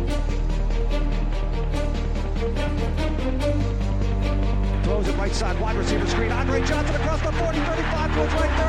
Throws it right side, wide receiver screen. Andre Johnson across the 40, 35 towards right 30.